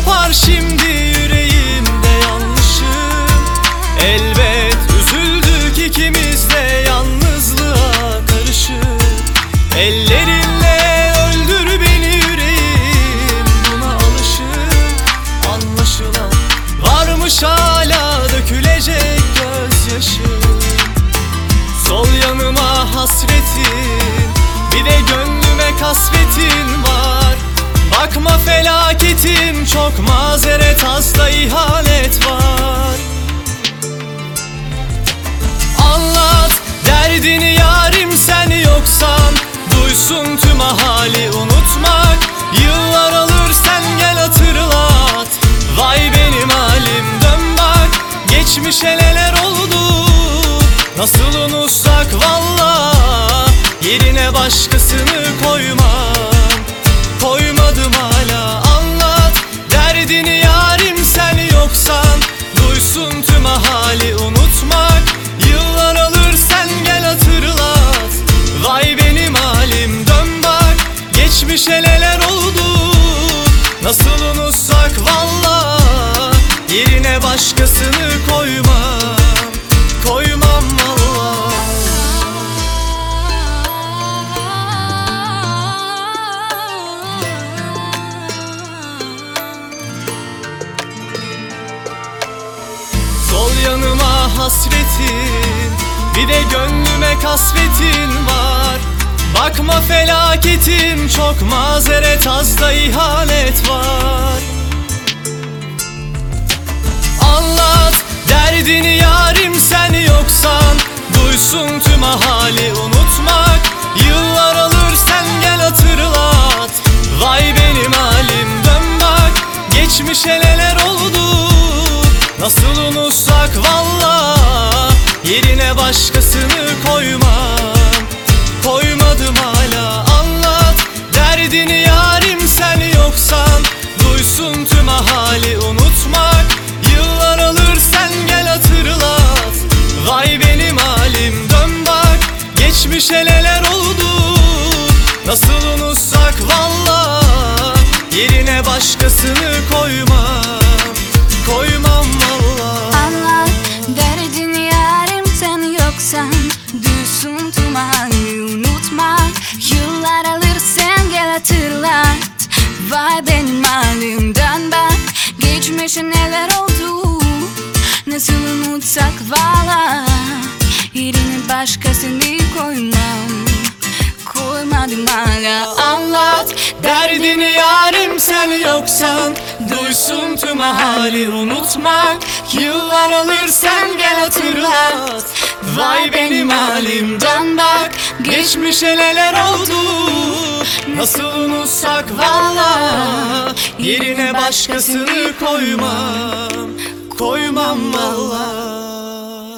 yapar şimdi yüreğimde yanlışım. Elbet üzüldük ikimiz de yalnızlığa karışıp. Ellerinle öldür beni yüreğim buna alışık. Anlaşılan varmış hala dökülecek gözyaşım. Sol yanıma hasretin, bir de gönlüme kasvetin var. Bakma felaketin çok, mazeret hasta ihanet var. Anlat derdini yarim sen yoksan, duysun tüm ahali. Unutmak yıllar alır, sen gel hatırlat. Vay benim halim, dön bak geçmişe neler oldu. Nasıl unutsak valla, yerine başkasını koymam. Koymadım hala. Anlat derdini yarim sen yoksan, duysun tüm ahali. Unutmak yıllar alır, sen gel hatırlat. Vay benim halim, dön bak geçmişe neler oldu. Nasıl unutsak valla, yerine başkasını koymam. Koymam valla. Sol yanıma hasretin, bir de gönlüme kasvetin var. Bakma felaketin çok, mazeret hasta ihanet var. Anlat derdini yarim sen yoksan, duysun tüm ahali. Unutmak yıllar alır, sen gel hatırlat. Vay benim halim, dön bak geçmişe neler oldu. Nasıl unutsak valla, yerine başkasını koymam. Koymadım hala. Anlat derdini yarim sen yoksan, duysun tüm ahali. Unutmak yıllar alır, sen gel hatırlat. Vay benim halim, dön bak geçmişe neler oldu. Nasıl unutsak valla, yerine başkasını koymam. Koymam valla. Anlat derdini yarim sen yoksan, duysun tüm hali. Unutmak yıllar alır, sen gel hatırlat. Vay benim halim, dön bak geçmişe neler oldu. Nasıl unutsak valla, yerine başkasını koymam. Koymadım hala. Anlat derdini yarim sen yoksan, duysun tüm ahali. Unutmak yıllar alır, sen gel hatırlat. Vay benim halim, dön bak geçmişe neler oldu. Nasıl unutsak valla, yerine başkasını koymam. Koymam valla.